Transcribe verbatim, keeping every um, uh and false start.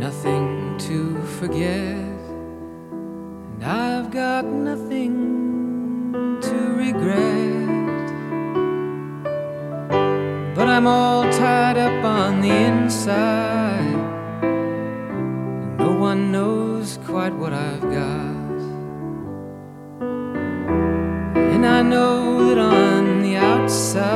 nothing to forget, and I've got nothing to regret. But I'm all tied up on the inside, and no one knows quite what I've got. And I know that on the outside